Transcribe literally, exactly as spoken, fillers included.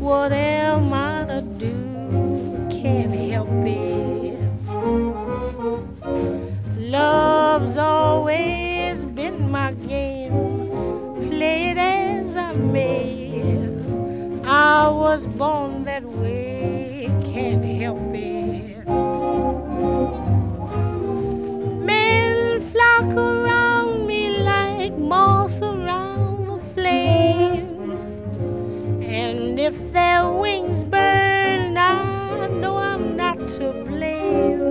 What am I to do? Can't help it. Love's always been my game. Play it as I may. I was born that way. Can't help it. Men flock around me like moths around the flame. And if their wings burn, I know I'm not to blame.